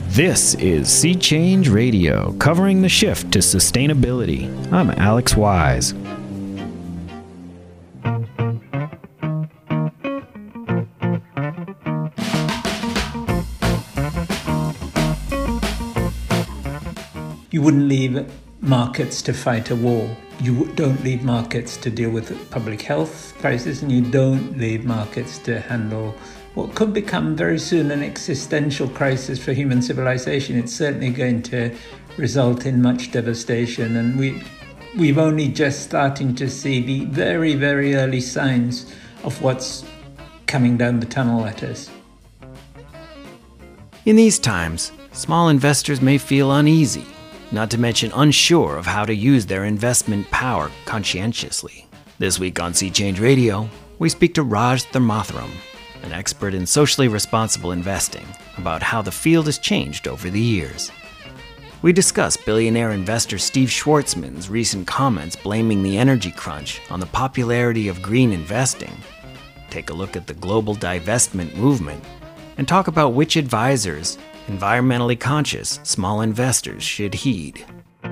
This is Sea Change Radio, covering the shift to sustainability. I'm Alex Wise. You wouldn't leave markets to fight a war. You don't leave markets to deal with public health crisis, and you don't leave markets to handle what could become very soon an existential crisis for human civilization. It's certainly going to result in much devastation, and we've only just starting to see the very, very early signs of what's coming down the tunnel at us. In these times, small investors may feel uneasy, not to mention unsure of how to use their investment power conscientiously. This week on Sea Change Radio, we speak to Raj Thermotharam, an expert in socially responsible investing, about how the field has changed over the years. We discuss billionaire investor Steve Schwarzman's recent comments blaming the energy crunch on the popularity of green investing, take a look at the global divestment movement, and talk about which advisors environmentally conscious small investors should heed.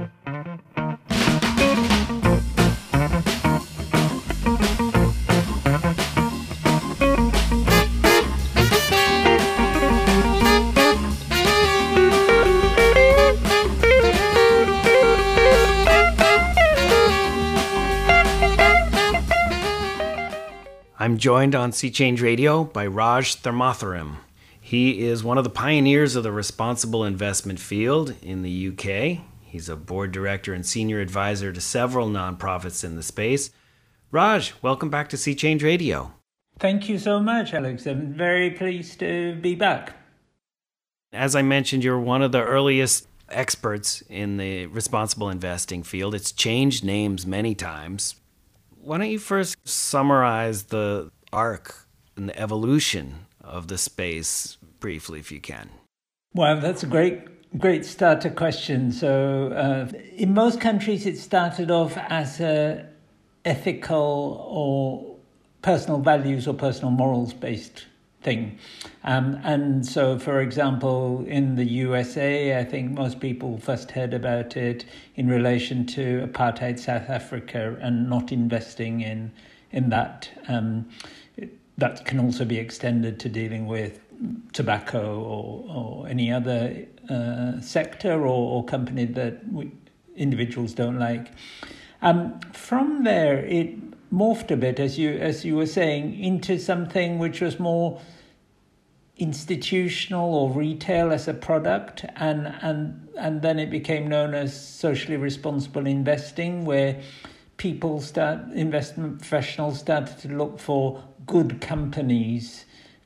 I'm joined on Sea Change Radio by Raj Thermotharam. He is one of the pioneers of the responsible investment field in the UK. He's a board director and senior advisor to several nonprofits in the space. Raj, welcome back to Sea Change Radio. Thank you so much, Alex. I'm very pleased to be back. As I mentioned, you're one of the earliest experts in the responsible investing field. It's changed names many times. Why don't you first summarize the arc and the evolution of the space briefly, if you can? Well, that's a great starter question. So in most countries, it started off as a ethical or personal values or personal morals based thing. And so, for example, in the USA, I think most people first heard about it in relation to apartheid South Africa and not investing in that. That can also be extended to dealing with tobacco or any other sector or company that individuals don't like. From there, it morphed a bit, as you were saying, into something which was more institutional or retail as a product, and then it became known as socially responsible investing, where investment professionals started to look for good companies.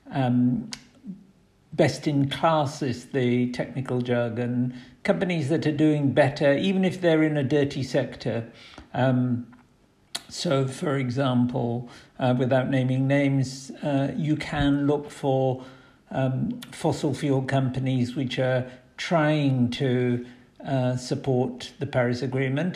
Best in class is the technical jargon. Companies that are doing better, even if they're in a dirty sector. So, for example, without naming names, you can look for fossil fuel companies which are trying to support the Paris Agreement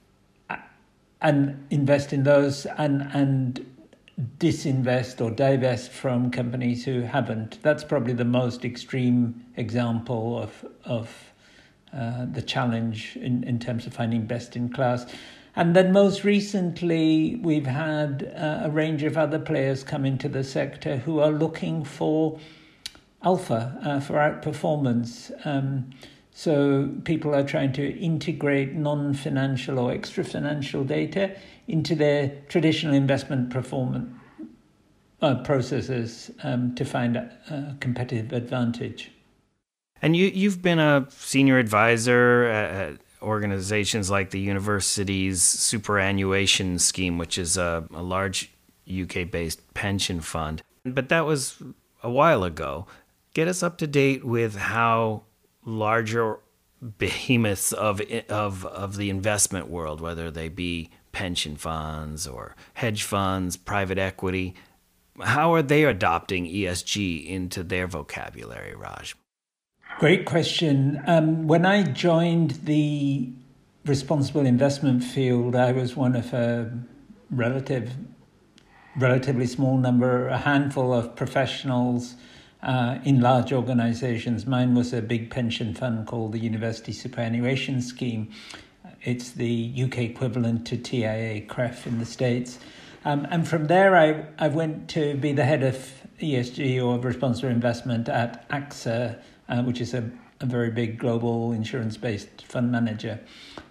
and invest in those and disinvest or divest from companies who haven't. That's probably the most extreme example of the challenge in terms of finding best in class. And then most recently, we've had a range of other players come into the sector who are looking for alpha, for outperformance. So people are trying to integrate non-financial or extra-financial data into their traditional investment performance processes to find a competitive advantage. And you've been a senior advisor at organizations like the university's superannuation scheme, which is a large UK-based pension fund. But that was a while ago. Get us up to date with how larger behemoths of the investment world, whether they be pension funds or hedge funds, private equity, how are they adopting ESG into their vocabulary, Raj? Great question. When I joined the responsible investment field, I was one of a relatively small number, a handful of professionals in large organizations. Mine was a big pension fund called the University Superannuation Scheme. It's the UK equivalent to TIA, CREF in the States. And from there, I went to be the head of ESG or responsible investment at AXA, which is a very big global insurance-based fund manager.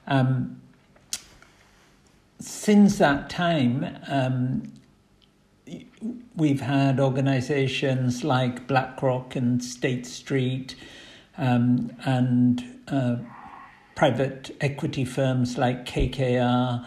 Since that time, we've had organizations like BlackRock and State Street and private equity firms like KKR,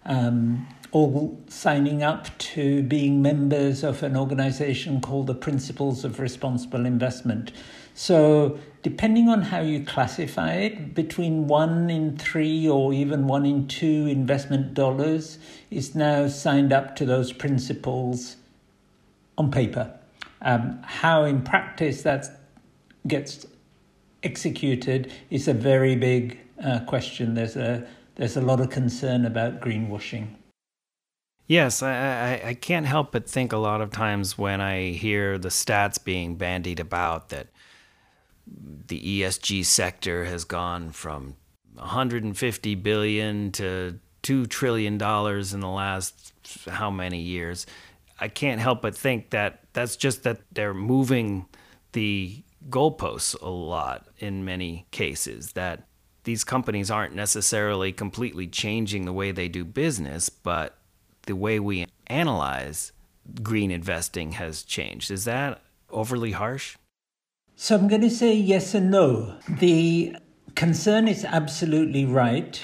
all signing up to being members of an organization called the Principles of Responsible Investment. So depending on how you classify it, between 1 in 3 or even 1 in 2 investment dollars is now signed up to those principles on paper. How in practice that gets executed is a very big question. There's a lot of concern about greenwashing. Yes, I can't help but think a lot of times when I hear the stats being bandied about that the ESG sector has gone from $150 billion to $2 trillion in the last how many years. I can't help but think that that's just that they're moving the goalposts a lot in many cases, that these companies aren't necessarily completely changing the way they do business, but the way we analyze green investing has changed. Is that overly harsh? So I'm going to say yes and no. The concern is absolutely right.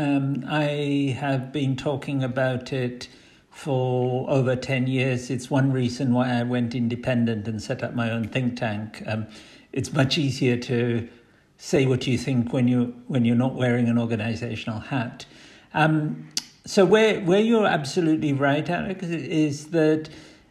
I have been talking about it for over 10 years. It's one reason why I went independent and set up my own think tank. It's much easier to say what you think when you're not wearing an organizational hat. So where you're absolutely right, Alex, is that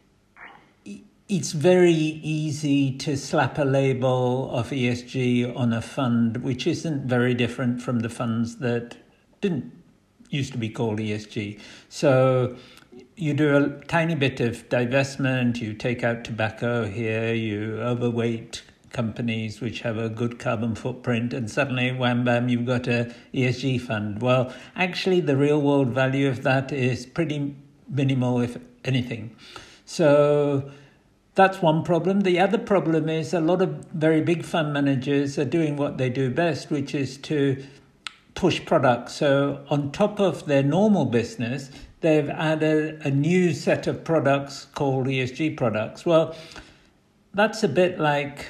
it's very easy to slap a label of ESG on a fund, which isn't very different from the funds that didn't used to be called ESG. So you do a tiny bit of divestment, you take out tobacco here, you overweight companies which have a good carbon footprint, and suddenly, wham bam, you've got a ESG fund. Well, actually, the real world value of that is pretty minimal, if anything. So that's one problem. The other problem is a lot of very big fund managers are doing what they do best, which is to push products. So on top of their normal business, they've added a new set of products called ESG products. Well, that's a bit like,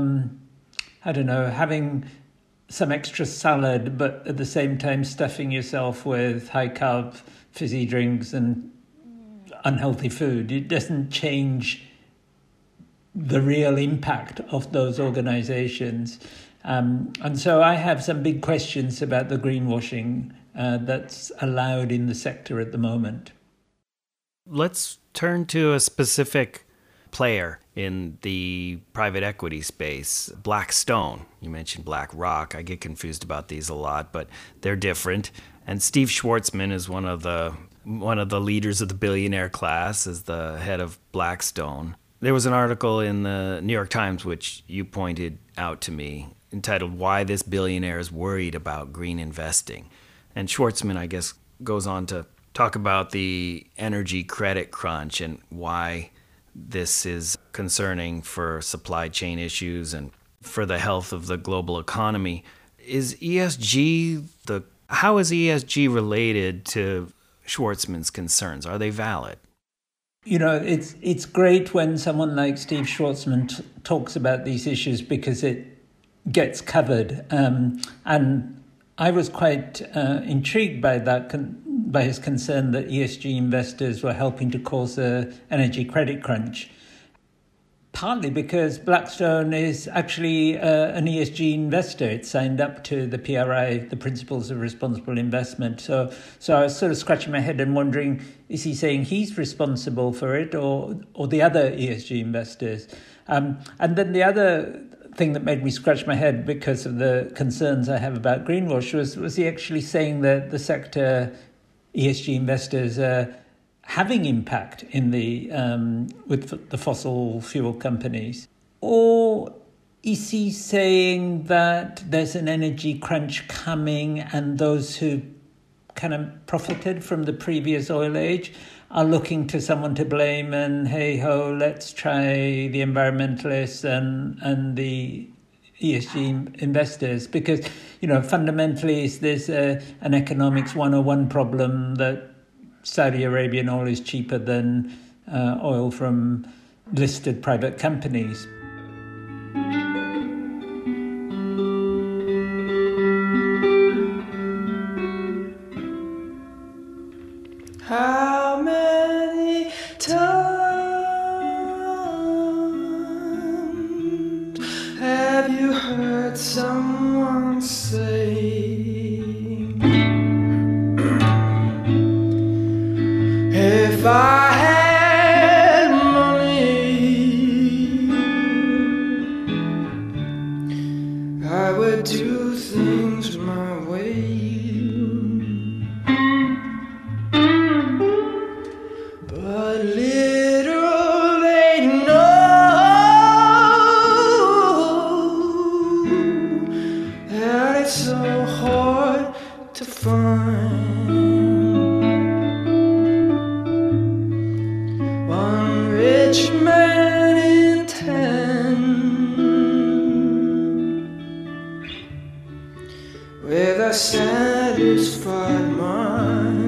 having some extra salad, but at the same time stuffing yourself with high-carb fizzy drinks and unhealthy food. It doesn't change the real impact of those organizations. And so I have some big questions about the greenwashing that's allowed in the sector at the moment. Let's turn to a specific player in the private equity space, Blackstone. You mentioned BlackRock. I get confused about these a lot, but they're different. And Steve Schwarzman is one of the leaders of the billionaire class, as the head of Blackstone. There was an article in the New York Times, which you pointed out to me, entitled "Why This Billionaire is Worried About Green Investing." And Schwarzman, I guess, goes on to talk about the energy credit crunch and why this is concerning for supply chain issues and for the health of the global economy. How is ESG related to Schwarzman's concerns? Are they valid? You know, it's great when someone like Steve Schwarzman talks about these issues because it gets covered. And I was quite intrigued by that, by his concern that ESG investors were helping to cause an energy credit crunch. Partly because Blackstone is actually an ESG investor. It's signed up to the PRI, the Principles of Responsible Investment. So I was sort of scratching my head and wondering, is he saying he's responsible for it or the other ESG investors? And then the other thing that made me scratch my head because of the concerns I have about greenwash was he actually saying that the sector ESG investors are having impact in the with the fossil fuel companies. Or is he saying that there's an energy crunch coming and those who kind of profited from the previous oil age are looking to someone to blame, and hey ho, let's try the environmentalists and the ESG investors? Because, fundamentally, is this an economics 101 problem that Saudi Arabian oil is cheaper than oil from listed private companies? How many times have you heard someone say, if I had money, I would do things my way? But little they know that it's so hard to find one rich man in 10 with a satisfied mind.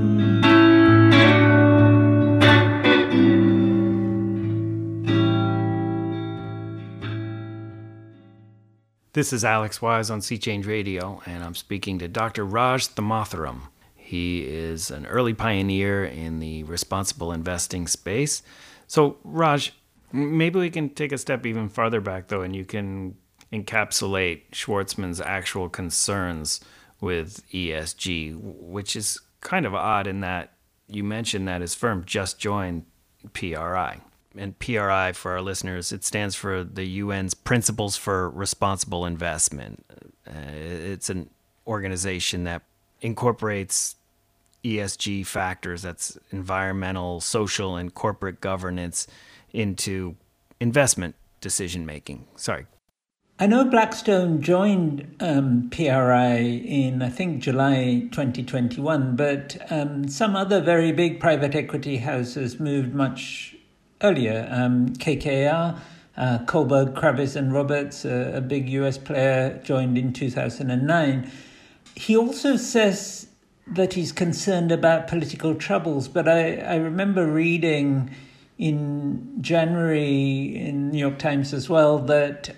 This is Alex Wise on Sea Change Radio, and I'm speaking to Dr. Raj Thammatharam. He is an early pioneer in the responsible investing space. So, Raj, maybe we can take a step even farther back, though, and you can encapsulate Schwartzman's actual concerns with ESG, which is kind of odd in that you mentioned that his firm just joined PRI. And PRI, for our listeners, it stands for the UN's Principles for Responsible Investment. It's an organization that incorporates ESG factors, that's environmental, social, and corporate governance, into investment decision-making. Sorry. I know Blackstone joined PRI in, I think, July 2021, but some other very big private equity houses moved much earlier. KKR, Kohlberg, Kravis and Roberts, a big US player, joined in 2009. He also says that he's concerned about political troubles, but I remember reading in January in New York Times as well that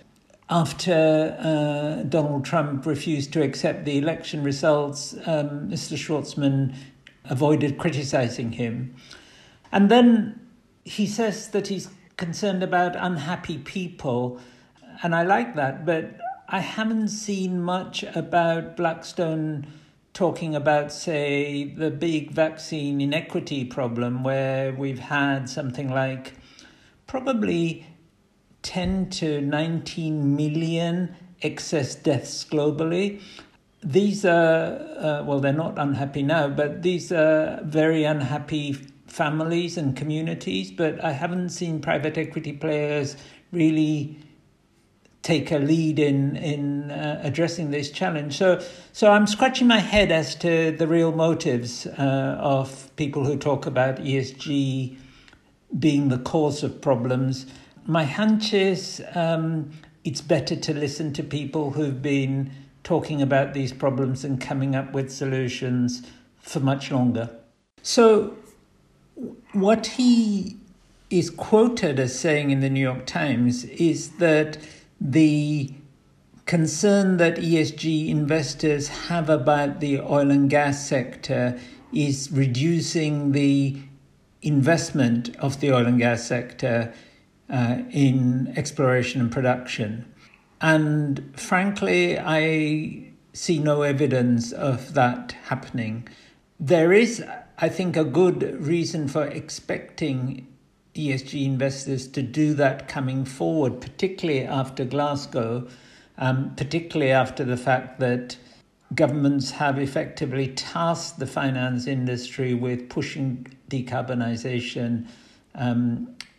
after Donald Trump refused to accept the election results, Mr. Schwartzman avoided criticizing him. And then he says that he's concerned about unhappy people, and I like that, but I haven't seen much about Blackstone talking about, say, the big vaccine inequity problem, where we've had something like probably 10 to 19 million excess deaths globally. These are, well, they're not unhappy now, but these are very unhappy families and communities, but I haven't seen private equity players really take a lead in addressing this challenge. So I'm scratching my head as to the real motives of people who talk about ESG being the cause of problems. My hunch is it's better to listen to people who've been talking about these problems and coming up with solutions for much longer. So what he is quoted as saying in the New York Times is that the concern that ESG investors have about the oil and gas sector is reducing the investment of the oil and gas sector in exploration and production. And frankly, I see no evidence of that happening. There is, I think, a good reason for expecting ESG investors to do that coming forward, particularly after Glasgow, particularly after the fact that governments have effectively tasked the finance industry with pushing decarbonisation.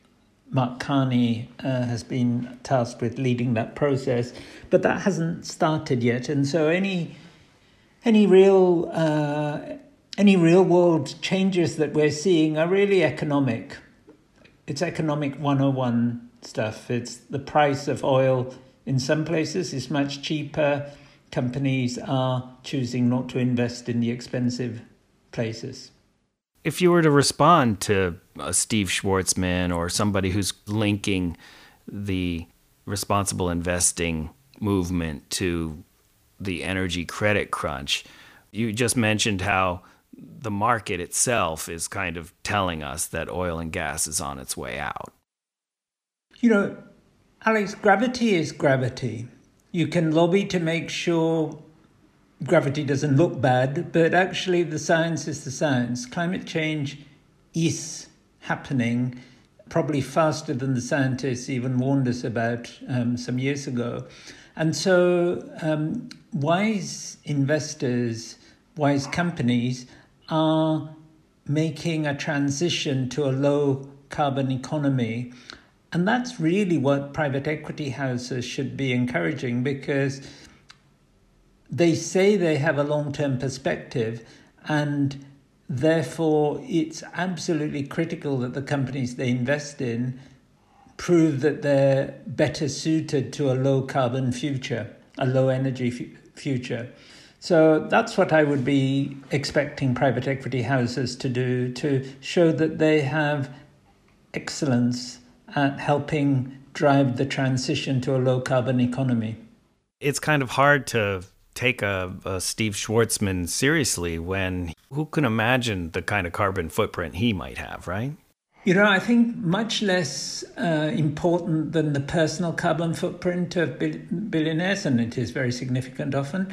Mark Carney has been tasked with leading that process, but that hasn't started yet. And so any real world changes that we're seeing are really economic. It's economic 101 stuff. It's the price of oil in some places is much cheaper. Companies are choosing not to invest in the expensive places. If you were to respond to Steve Schwartzman or somebody who's linking the responsible investing movement to the energy credit crunch, you just mentioned how the market itself is kind of telling us that oil and gas is on its way out. You know, Alex, gravity is gravity. You can lobby to make sure gravity doesn't look bad, but actually the science is the science. Climate change is happening probably faster than the scientists even warned us about some years ago. And so wise investors, wise companies are making a transition to a low carbon economy. And that's really what private equity houses should be encouraging, because they say they have a long-term perspective, and therefore it's absolutely critical that the companies they invest in prove that they're better suited to a low-carbon future, a low-energy future. So that's what I would be expecting private equity houses to do, to show that they have excellence at helping drive the transition to a low-carbon economy. It's kind of hard to take a Steve Schwartzman seriously when who can imagine the kind of carbon footprint he might have, right? You know, I think much less important than the personal carbon footprint of billionaires, and it is very significant often.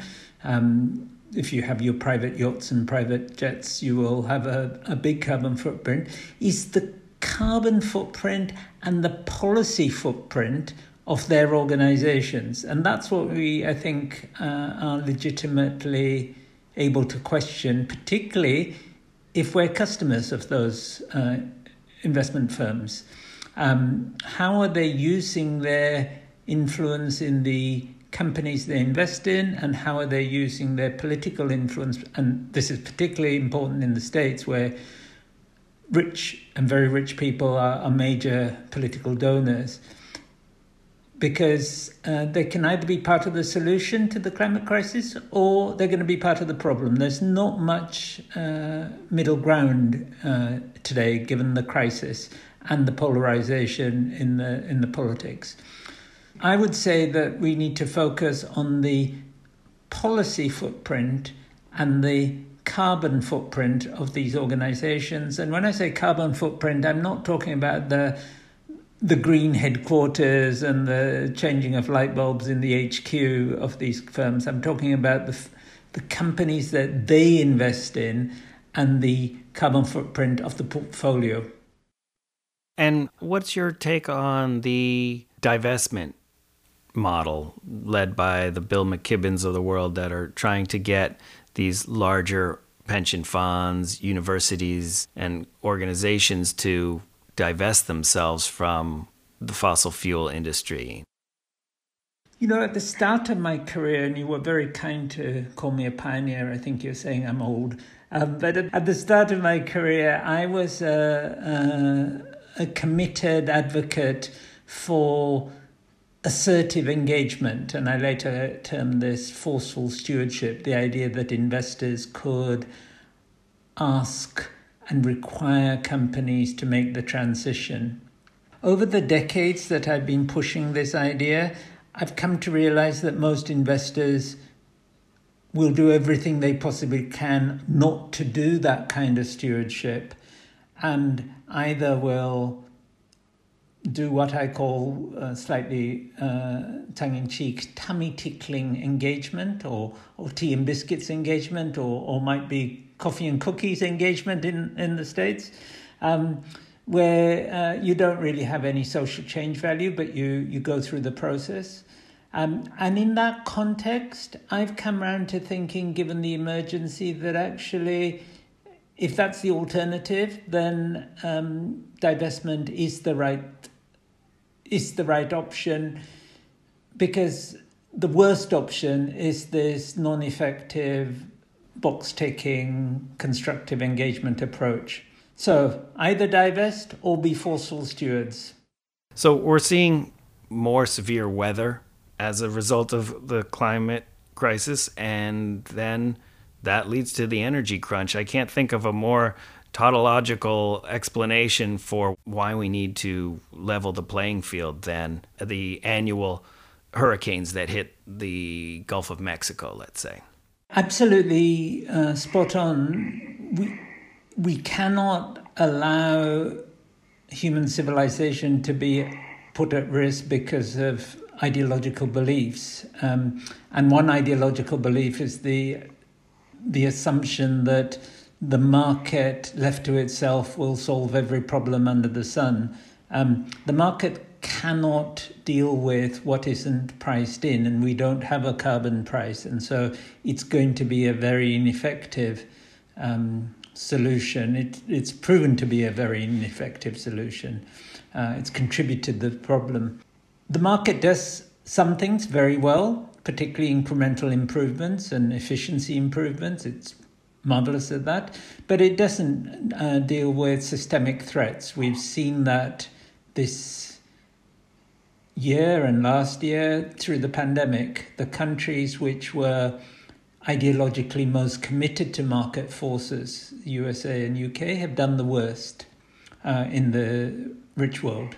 If you have your private yachts and private jets, you will have a big carbon footprint, is the carbon footprint and the policy footprint of their organizations. And that's what we, I think, are legitimately able to question, particularly if we're customers of those investment firms. How are they using their influence in the companies they invest in, and how are they using their political influence? And this is particularly important in the States, where rich and very rich people are major political donors, because they can either be part of the solution to the climate crisis or they're going to be part of the problem. There's not much middle ground today, given the crisis and the polarization in the politics. I would say that we need to focus on the policy footprint and the carbon footprint of these organizations. And when I say carbon footprint, I'm not talking about the green headquarters and the changing of light bulbs in the HQ of these firms. I'm talking about the companies that they invest in and the carbon footprint of the portfolio. And what's your take on the divestment model led by the Bill McKibbins of the world that are trying to get these larger pension funds, universities, and organizations to divest themselves from the fossil fuel industry? You know, at the start of my career, and you were very kind to call me a pioneer, I think you're saying I'm old, but at the start of my career, I was a committed advocate for assertive engagement, and I later termed this forceful stewardship, the idea that investors could ask and require companies to make the transition. Over the decades that I've been pushing this idea, I've come to realize that most investors will do everything they possibly can not to do that kind of stewardship, and either will do what I call slightly tongue-in-cheek tummy-tickling engagement, or tea and biscuits engagement, or might be coffee and cookies engagement in the States, where you don't really have any social change value, but you go through the process. And in that context, I've come around to thinking, given the emergency, that actually, if that's the alternative, then divestment is the right is the right option, because the worst option is this non-effective, box-ticking, constructive engagement approach. So either divest or be forceful stewards. So we're seeing more severe weather as a result of the climate crisis, and then that leads to the energy crunch. I can't think of a more tautological explanation for why we need to level the playing field than the annual hurricanes that hit the Gulf of Mexico, let's say. Absolutely spot on. We cannot allow human civilization to be put at risk because of ideological beliefs. And one ideological belief is the assumption that the market left to itself will solve every problem under the sun. The market cannot deal with what isn't priced in, and we don't have a carbon price. And so it's going to be a very ineffective solution. It's proven to be a very ineffective solution. It's contributed to the problem. The market does some things very well, particularly incremental improvements and efficiency improvements. It's marvelous at that, but it doesn't deal with systemic threats. We've seen that this year and last year through the pandemic. The countries which were ideologically most committed to market forces, USA and UK, have done the worst in the rich world.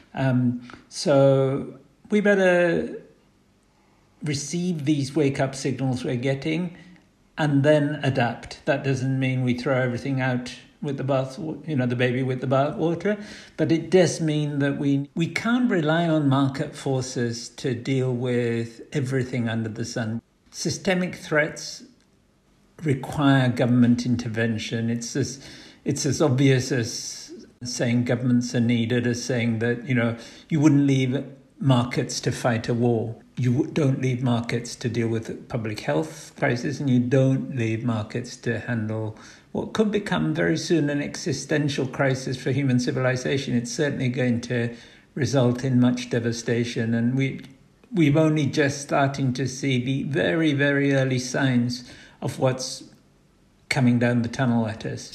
So we better receive these wake-up signals we're getting and then adapt. That doesn't mean we throw everything out with the bath, the baby with the bathwater, but it does mean that we can't rely on market forces to deal with everything under the sun. Systemic threats require government intervention. It's as obvious as saying governments are needed as saying that, you wouldn't leave markets to fight a war. You don't leave markets to deal with public health crisis, and you don't leave markets to handle what could become very soon an existential crisis for human civilization. It's certainly going to result in much devastation, and we've only just starting to see the very, very early signs of what's coming down the tunnel at us.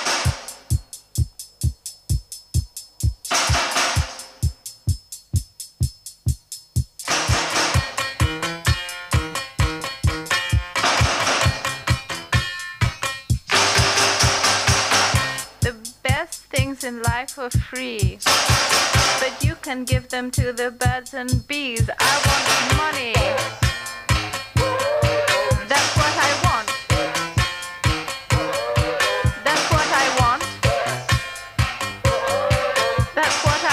In life for free, but you can give them to the birds and bees. I want money. That's what I want. That's what I want. That's what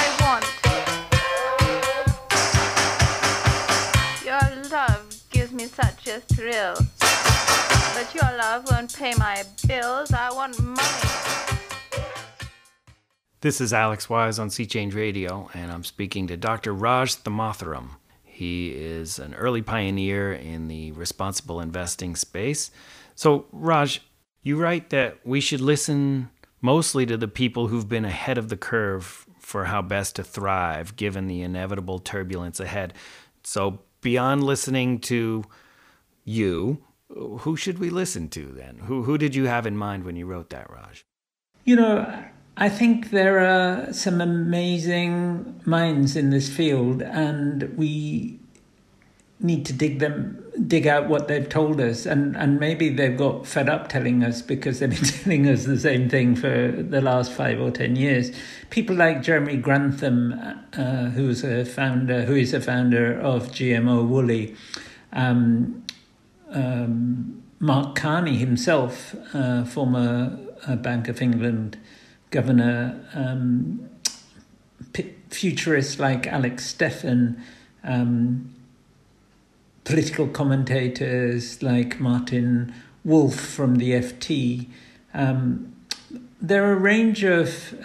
I want. Your love gives me such a thrill, but your love won't pay my bills. I want money. This is Alex Wise on Sea Change Radio, and I'm speaking to Dr. Raj Thammatharam. He is an early pioneer in the responsible investing space. So, Raj, you write that we should listen mostly to the people who've been ahead of the curve for how best to thrive, given the inevitable turbulence ahead. So, beyond listening to you, who should we listen to then? Who did you have in mind when you wrote that, Raj? I think there are some amazing minds in this field, and we need to dig out what they've told us, and maybe they've got fed up telling us because they've been telling us the same thing for the last 5 or 10 years. People like Jeremy Grantham, who is a founder of GMO Woolly, Mark Carney himself, former Bank of England governor, futurists like Alex Steffen, political commentators like Martin Wolf from the FT. There are a range of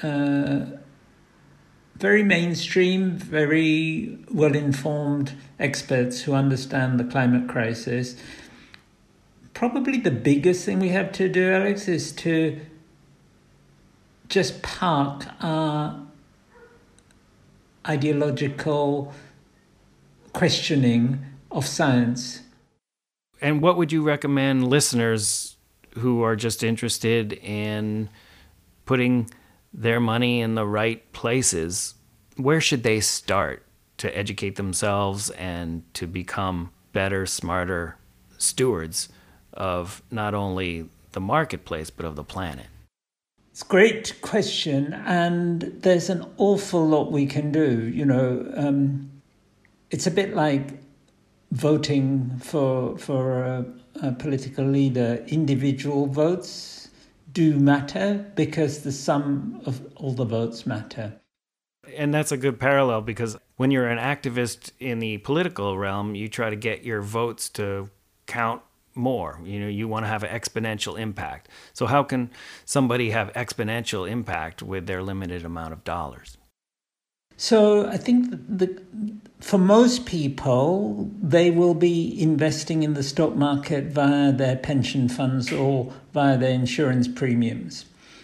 very mainstream, very well-informed experts who understand the climate crisis. Probably the biggest thing we have to do, Alex, is to just park our ideological questioning of science. And what would you recommend listeners who are just interested in putting their money in the right places? Where should they start to educate themselves and to become better, smarter stewards of not only the marketplace, but of the planet? It's a great question, and there's an awful lot we can do. It's a bit like voting for a political leader. Individual votes do matter because the sum of all the votes matter. And that's a good parallel, because when you're an activist in the political realm, you try to get your votes to count more. You want to have an exponential impact. So how can somebody have exponential impact with their limited amount of dollars? So I think for most people, they will be investing in the stock market via their pension funds or via their insurance premiums.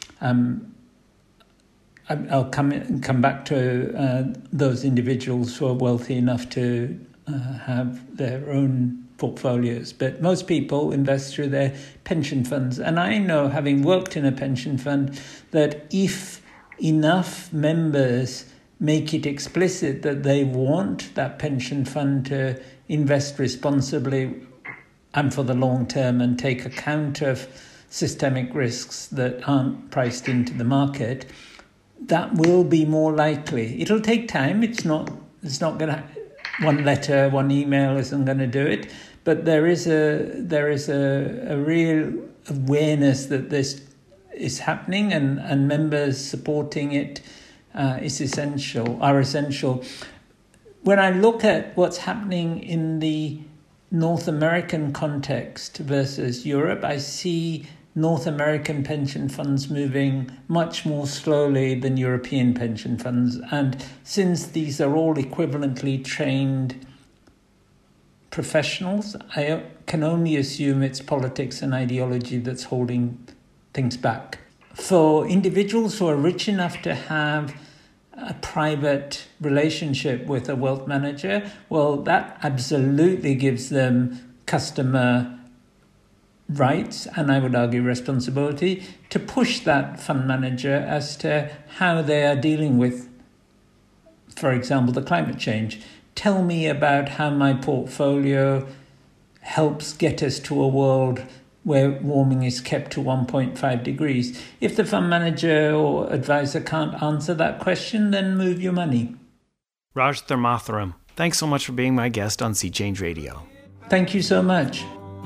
I'll come back to those individuals who are wealthy enough to have their own portfolios. But most people invest through their pension funds. And I know, having worked in a pension fund, that if enough members make it explicit that they want that pension fund to invest responsibly and for the long term and take account of systemic risks that aren't priced into the market, that will be more likely. It'll take time. It's not going to, one letter, one email isn't going to do it. But there is a real awareness that this is happening, and members supporting it are essential. When I look at what's happening in the North American context versus Europe, I see North American pension funds moving much more slowly than European pension funds. And since these are all equivalently trained professionals, I can only assume it's politics and ideology that's holding things back. For individuals who are rich enough to have a private relationship with a wealth manager, well, that absolutely gives them customer rights, and I would argue responsibility, to push that fund manager as to how they are dealing with, for example, the climate change. Tell me about how my portfolio helps get us to a world where warming is kept to 1.5 degrees. If the fund manager or advisor can't answer that question, then move your money. Raj Thermatharam, thanks so much for being my guest on Sea Change Radio. Thank you so much.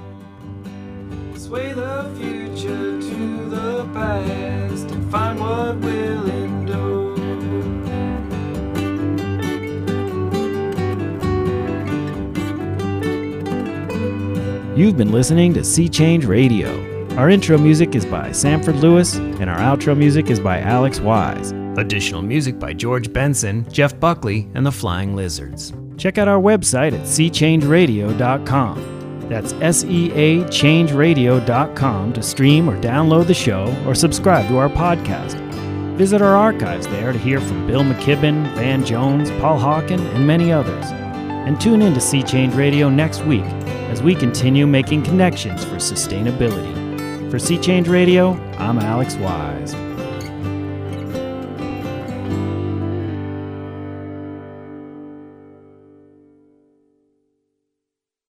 Sway the future to the past and find what will endure. You've been listening to Sea Change Radio. Our intro music is by Sanford Lewis, and our outro music is by Alex Wise. Additional music by George Benson, Jeff Buckley, and the Flying Lizards. Check out our website at seachangeradio.com. That's SEAchangeradio.com to stream or download the show or subscribe to our podcast. Visit our archives there to hear from Bill McKibben, Van Jones, Paul Hawken, and many others. And tune in to Sea Change Radio next week as we continue making connections for sustainability. For Sea Change Radio, I'm Alex Wise.